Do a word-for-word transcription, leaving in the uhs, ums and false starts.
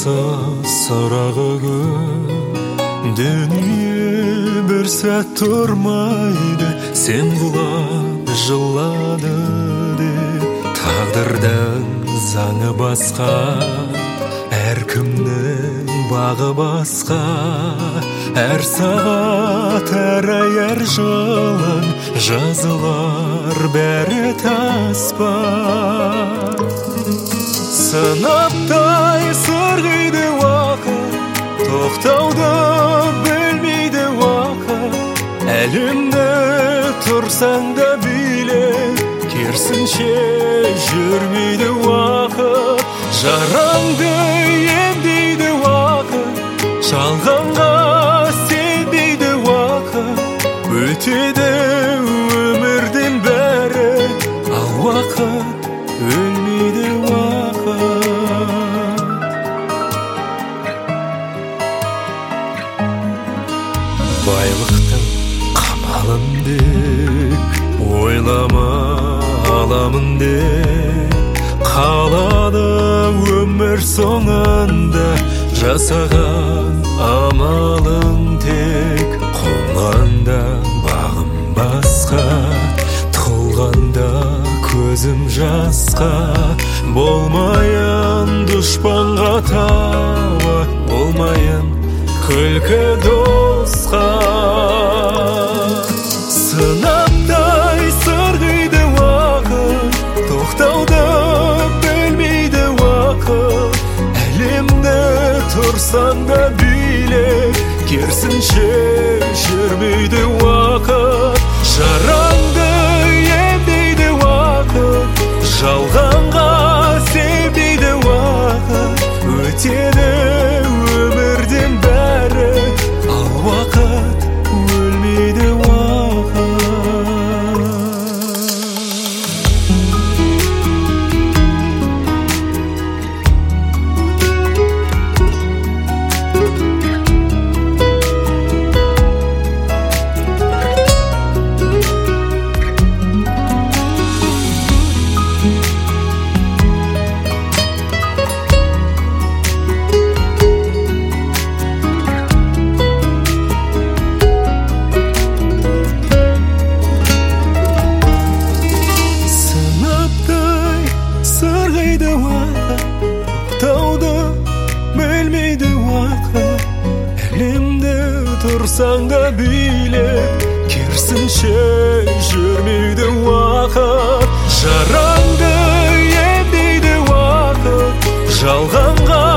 болса сырағы көп, дүние бір сәт тұрмайды, сен құлап жылады деп. Тағдырдың заңы басқа, әркімнің бағы басқа, әр сағат, әр ай, әр жылың жазылар бәрі таспа. Сынаптай сырғиды уақыт, тоқтауды білмейді уақыт. Әлемді тұрсаң да билеп, керісінше жүрмейді уақыт. Жараңды емдейді уақыт, жалғанға сенбейді уақыт. Өтеді өмірдің бәрі, ал уақыт өлмейді уақыт. Байлықтың қамалын деп ойлама аламын деп, қалады өмір соңында жасаған амалың тек. Қонғанда бағым басқа, толғанда көзім жасқа, болмайын дұшпанға тауы, болмайын күлкі досқа. Сынаптай сырғиды уақыт, тоқтауды білмейді уақыт. Әлемді тұрсаң да билеп, керісінше жүрмейді уақыт. Жараңды емдейді уақыт, жалғанға сенбейді уақыт. Өтеді өмірдің бәрі, ал уақыт өлмейді уақыт. Тоқтауды білмейді уақыт. Әлемді тұрсаң да билеп, керісінше жүрмейді уақыт. Жараңды емдейді уақыт, жалғанға